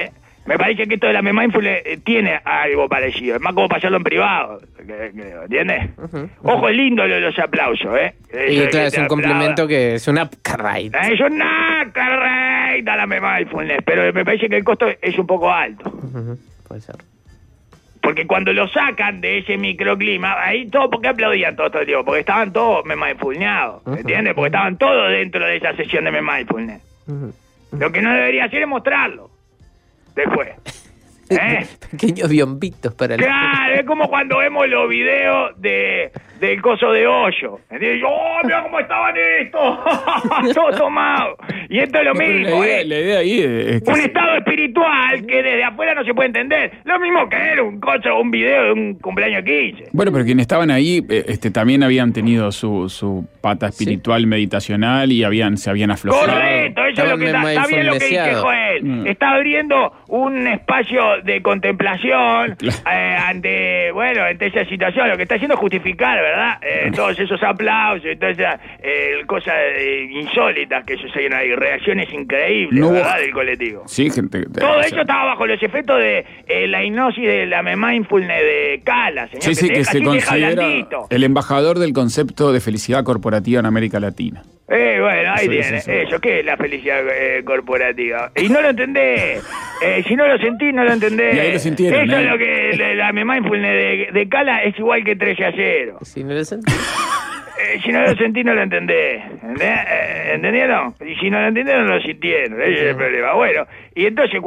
Me parece que esto de la mindfulness tiene algo parecido. Es más como pasarlo en privado, ¿entiendes? Ojo, es lindo los aplausos, Y claro, es un complemento que es una carraita. Es una carraita la mindfulness, pero me parece que el costo es un poco alto. Puede ser. Porque cuando lo sacan de ese microclima, ahí todo, ¿por qué aplaudían todo el tiempo? Porque estaban todos mindfulneados, ¿entiendes? Porque estaban todos dentro de esa sesión de mindfulness. Lo que no debería hacer es mostrarlo. Después. Pequeños biombitos para Claro, es como cuando vemos los videos del coso de hoyo. ¿Entiendes? ¡Oh, mira cómo estaban estos! Todo tomado. Y esto es lo mismo, La idea ahí es que un estado espiritual que desde afuera no se puede entender. Lo mismo que era un video de un cumpleaños 15. Bueno, pero quienes estaban ahí también habían tenido su pata espiritual meditacional y se habían aflojado. Correcto, eso es lo que está bien lo que dice Joel. Está abriendo un espacio de contemplación ante esa situación. Lo que está haciendo es justificar, ¿verdad? Todos esos aplausos y todas esas cosas insólitas que suceden ahí, reacciones increíbles, ¿verdad? Del colectivo. Sí, gente. Todo eso estaba bajo los efectos de la hipnosis de la mindfulness de Cala, señor. Sí, que se considera el embajador del concepto de felicidad corporativa en América Latina. Bueno, ahí tiene. Eso, ¿qué es la felicidad corporativa? Y no lo entendés. Si no lo sentís, no lo entendés. Y ahí lo sintieron, Eso es lo que la mindfulness de Cala es igual que 13-0. Si no lo sentís. Si no lo sentís, no lo entendés. ¿Entendieron? Y si no lo entendieron, no lo sintieron. Ese es el problema. Bueno, y entonces,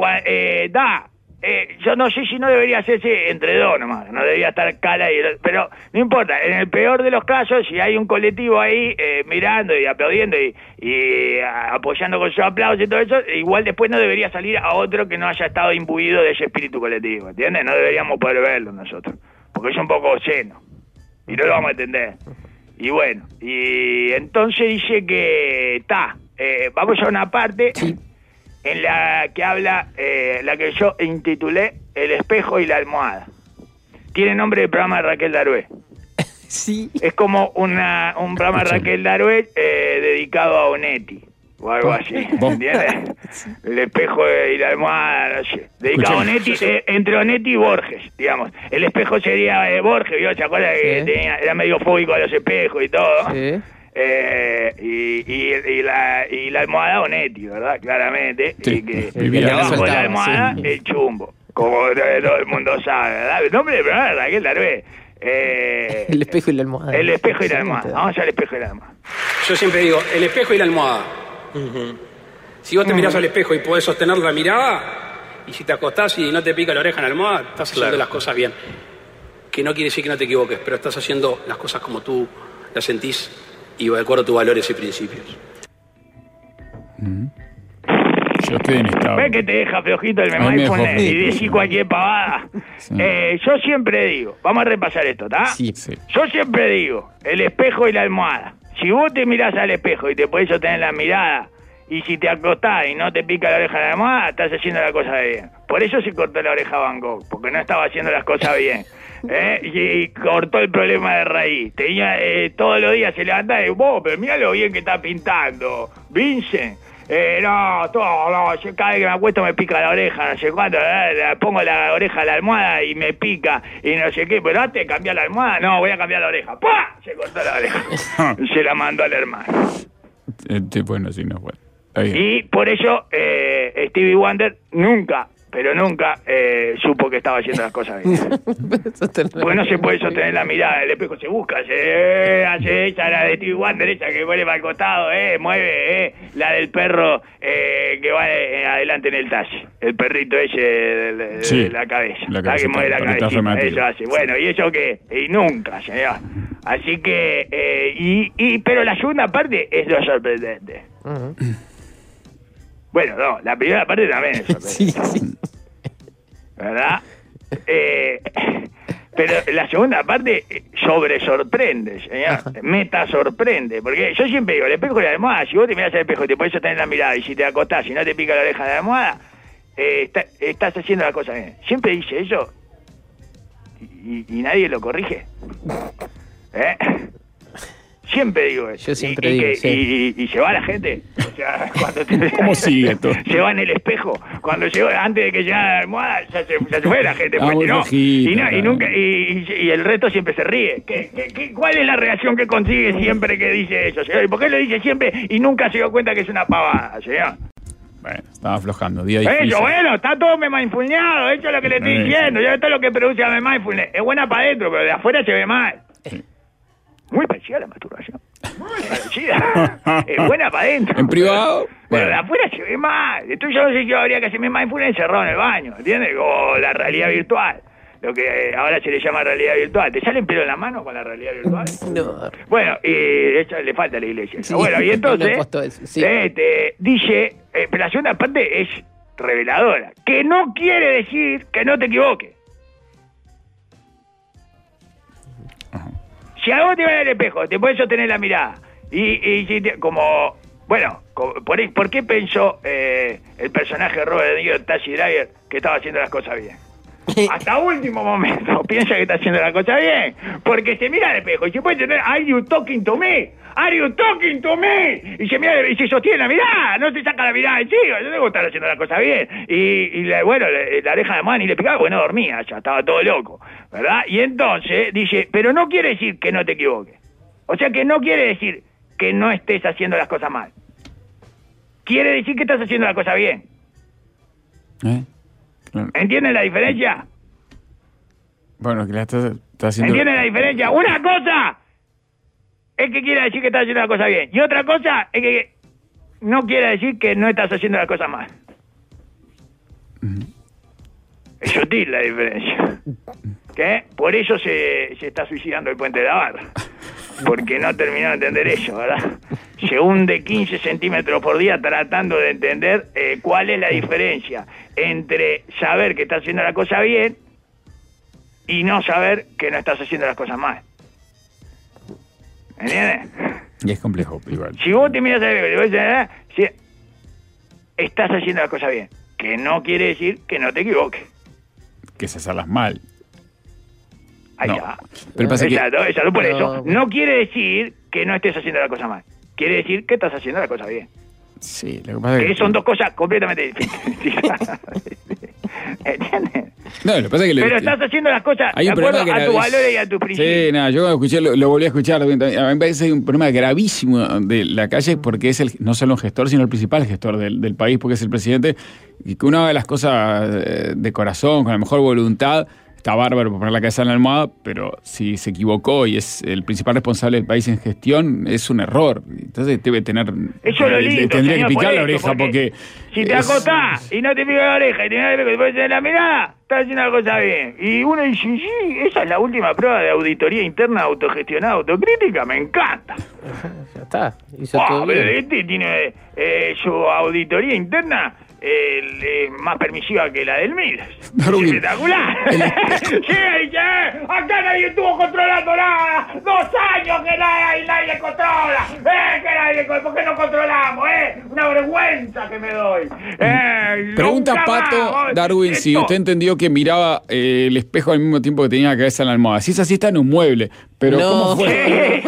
yo no sé si no debería hacerse entre dos nomás, no debería estar Cala pero no importa, en el peor de los casos, si hay un colectivo ahí mirando y aplaudiendo y apoyando con su aplauso y todo eso, igual después no debería salir a otro que no haya estado imbuido de ese espíritu colectivo, ¿entiendes? No deberíamos poder verlo nosotros, porque es un poco obsceno y no lo vamos a entender. Y bueno, y entonces dice que vamos a una parte en la que habla, la que yo intitulé El espejo y la almohada. Tiene nombre de programa de Raquel Darué. Sí. Es como un programa de Raquel Darué dedicado a Onetti o algo así, ¿entiendes? El espejo y la almohada, no sé. Dedicado a Onetti, entre Onetti y Borges, digamos. El espejo sería Borges, ¿vio? ¿Se acuerdan que era medio fóbico a los espejos y todo? Sí. Y la almohada Onetti, ¿verdad? Claramente. Sí. Y que abajo de la almohada el chumbo, como todo el mundo sabe, ¿verdad? El nombre del programa es Raquel Darué. El espejo y la almohada. El espejo y la almohada. Vamos al espejo y la almohada. Yo siempre digo, el espejo y la almohada. Si vos te mirás al espejo y podés sostener la mirada, y si te acostás y no te pica la oreja en la almohada, estás haciendo las cosas bien. Que no quiere decir que no te equivoques, pero estás haciendo las cosas como tú las sentís y de acuerdo a tus valores y principios. Yo estoy en estado. ¿Ves que te deja flojito el mindfulness y decís cualquier pavada? Sí. Yo siempre digo, vamos a repasar esto, ¿está? Sí. Yo siempre digo, el espejo y la almohada. Si vos te mirás al espejo y te podés sostener la mirada, y si te acostás y no te pica la oreja en la almohada, estás haciendo la cosa bien. Por eso se cortó la oreja a Van Gogh, porque no estaba haciendo las cosas bien. Y cortó el problema de raíz. Tenía todos los días se levantaba y vos, pero mirá lo bien que está pintando, Vincent. No, yo cada vez que me acuesto me pica la oreja, no sé cuánto, pongo la oreja a la almohada y me pica y no sé qué, pero antes de cambiar la almohada, no, voy a cambiar la oreja. ¡Pah! Se cortó la oreja. Se la mandó al hermano. Bueno, sí, no fue. Y por eso Stevie Wonder nunca supo que estaba haciendo las cosas bien. Porque no se puede sostener la mirada, el espejo se busca, hace esa, la de Stevie Wonder, esa que vuelve al costado, mueve, la del perro que va adelante en el taxi, el perrito ese de la cabeza, la que mueve la cabeza, eso hace. Bueno, ¿y eso qué? Y nunca, señor. Así que, pero la segunda parte es lo sorprendente. Bueno, no, la primera parte también es sorprendente. Sí. ¿Verdad? Pero la segunda parte sorprende, señor. Meta sorprende. Porque yo siempre digo, el espejo y la almohada, si vos te mirás al espejo y te podés sostener la mirada y si te acostás y no te pica la oreja de la almohada, estás haciendo las cosas bien. Siempre dice eso y nadie lo corrige. Siempre digo eso. Yo siempre digo, y se va la gente. O sea, cuando ¿Cómo sigue esto? Se va en el espejo. Cuando llegó, antes de que llegara la almohada, ya se fue la gente. Porque no. Y el resto siempre se ríe. ¿Cuál es la reacción que consigue siempre que dice eso, señor? ¿Y por qué lo dice siempre y nunca se dio cuenta que es una pavada, señor? Bueno, estaba aflojando. Día difícil. Eso, bueno, está todo mindfulneado. Eso es lo que le estoy diciendo. Esto es lo que produce la mindfulness. Es buena para adentro, pero de afuera se ve mal. Muy parecida a la masturbación. Muy parecida. Es buena para adentro. En privado. Pero de afuera se ve mal. Entonces yo no sé si habría que hacerme mindfulness encerrado en el baño, ¿entiendes? O la realidad virtual. Lo que ahora se le llama realidad virtual. ¿Te salen pelo en la mano con la realidad virtual? No. Bueno, y eso le falta a la iglesia. Sí, bueno, y entonces dice, pero la segunda parte es reveladora, que no quiere decir que no te equivoques. Si a vos te vas en el espejo, te puedes sostener la mirada. ¿Por qué pensó el personaje Robert De Niro, Taxi Driver, que estaba haciendo las cosas bien? Hasta último momento piensa que está haciendo la cosa bien, porque se mira al espejo y se puede entender, ¿Are you talking to me? ¿Are you talking to me? Y se mira y se sostiene la mirada, no se saca la mirada encima. Yo tengo que estar haciendo la cosa bien. La oreja de mano y le picaba porque no dormía, ya estaba todo loco, ¿verdad? Y entonces dice, pero no quiere decir que no te equivoques. O sea que no quiere decir que no estés haciendo las cosas mal. Quiere decir que estás haciendo la cosa bien. ¿Entienden la diferencia? Bueno, que la estás haciendo... ¿Entienden la diferencia? Una cosa es que quiere decir que estás haciendo la cosa bien. Y otra cosa es que no quiere decir que no estás haciendo la cosa mal. Es sutil la diferencia. ¿Qué? Por eso se está suicidando el puente de la Barra. Porque no terminó de entender eso, ¿verdad? Se hunde 15 centímetros por día tratando de entender cuál es la diferencia entre saber que estás haciendo la cosa bien y no saber que no estás haciendo las cosas mal. ¿Entiendes? Y es complejo, igual. Si vos te miras a ver, estás haciendo las cosas bien, que no quiere decir que no te equivoques. Que es hacerlas mal. Ahí no. está. Pero pasa exacto, por eso. No quiere decir que no estés haciendo la cosa mal. Quiere decir que estás haciendo la cosa bien. Sí, lo que pasa es que son dos cosas completamente distintas. ¿Entiendes? No, lo que pasa es que... Pero estás haciendo las cosas de acuerdo a tus valores y a tus principios. Sí, nada, yo cuando escuché, lo volví a escuchar. A mí me parece que hay un problema gravísimo de la calle porque es no solo un gestor, sino el principal gestor del país, porque es el presidente. Y que una de las cosas de corazón, con la mejor voluntad... Está bárbaro por poner la cabeza en la almohada, pero si se equivocó y es el principal responsable del país en gestión, es un error. Entonces debe tener... Eso es lo lindo, tendría señor, que picar la eso, oreja porque... Si te acostás y no te pica la oreja y te miras el espejo y te pones en la mirada, estás haciendo la cosa bien. Y uno dice, sí, esa es la última prueba de auditoría interna autogestionada, autocrítica, me encanta. Ya está, hizo todo bien. Pero este tiene su auditoría interna... más permisiva que la del MIR. Espectacular. Llega y dice, acá nadie estuvo controlando nada. 2 años que nadie controla. ¿Por qué no controlamos? Una vergüenza que me doy. Pregunta Pato Darwin si usted entendió que miraba el espejo al mismo tiempo que tenía la cabeza en la almohada. Si es así está en un mueble. Pero no. ¿cómo fue?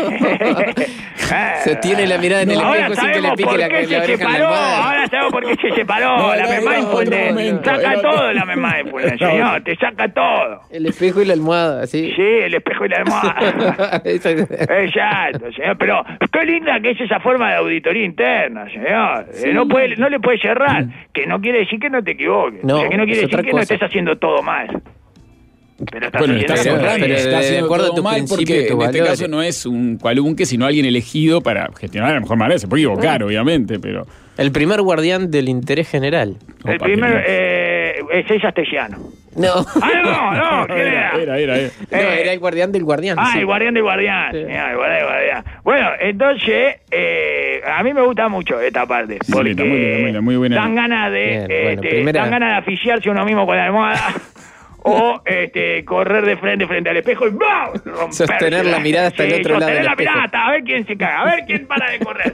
Se tiene la mirada en el espejo sin que le pique la oreja en la almohada. Ahora sabemos por qué se separó. No, la mindfulness saca todo la mindfulness, señor. Te saca todo. El espejo y la almohada, ¿sí? Sí, el espejo y la almohada. Exacto, señor. Pero qué linda que es esa forma de auditoría interna, señor. Sí. No le puedes cerrar. Que no quiere decir que no te equivoques. No, o sea, que no quiere decir que cosa. no estés haciendo todo mal. Pero está haciendo todo mal porque en este caso no es un cualunque, sino alguien elegido para gestionar de la mejor manera. Se puede equivocar, obviamente, pero... El primer guardián del interés general. El primer es Castellano. No. No, ¿quién era? Era el guardián del guardián. Sí. El guardián del guardián. Sí. El guardián del guardián. Bueno, entonces, a mí me gusta mucho esta parte. Porque sí, muy buena. Dan ganas de, dan ganas de asfixiarse uno mismo con la almohada. o correr de frente al espejo y ¡bam! Sostener la mirada hasta el otro lado del espejo. Sostener la mirada, a ver quién se caga, a ver quién para de correr.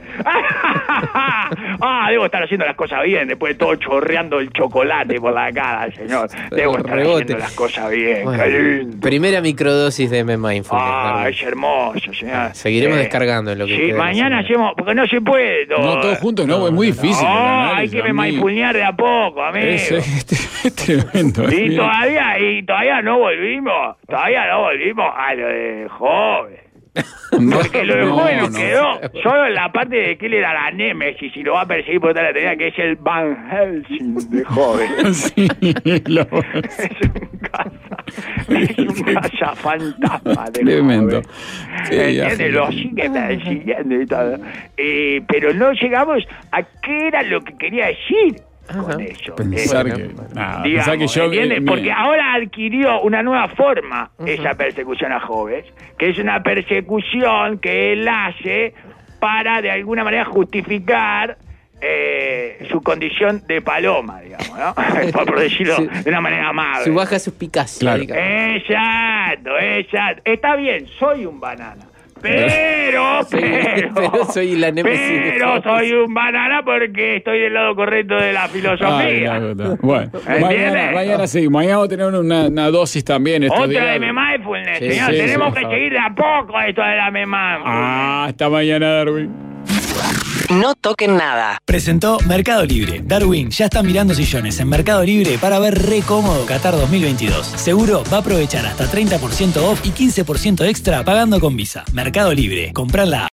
Debo estar haciendo las cosas bien, después de todo chorreando el chocolate por la cara, señor. Debo estar haciendo las cosas bien, bueno, qué lindo. Primera microdosis de M-Mindfulness. Es hermoso, señor. Seguiremos descargando en lo que sí, mañana hacemos, porque no se puede todo. No, todos juntos no, es muy difícil. Hay que M-Mindfulnear de a poco, amigo. Es tremendo. Y todavía no volvimos a lo de joven. Porque lo de joven nos quedó solo en la parte de que él era la némesis y lo va a perseguir por toda la eternidad, que es el Van Helsing de joven. Sí, es un casa fantasma de tremendo. ¿Entiendes? Lo sigue persiguiendo y todo. Pero no llegamos a qué era lo que quería decir. Con eso. Pensar que yo... ¿Entiendes? Porque ahora adquirió una nueva forma esa persecución a jóvenes, que es una persecución que él hace para, de alguna manera, justificar su condición de paloma, digamos, ¿no? por decirlo de una manera amable. Su baja suspicacia. Claro. Exacto. Está bien, soy un banana. Pero soy la némesis. Pero soy un banana porque estoy del lado correcto de la filosofía. Bueno, mañana seguimos. Mañana vamos a tener una dosis también. Otra de Mindfulness, señor. Tenemos que seguir de a poco esto de la Mindfulness. Hasta mañana, Darwin. No toquen nada. Presentó Mercado Libre. Darwin ya está mirando sillones en Mercado Libre para ver re cómodo Qatar 2022. Seguro va a aprovechar hasta 30% off y 15% extra pagando con Visa. Mercado Libre. Comprala.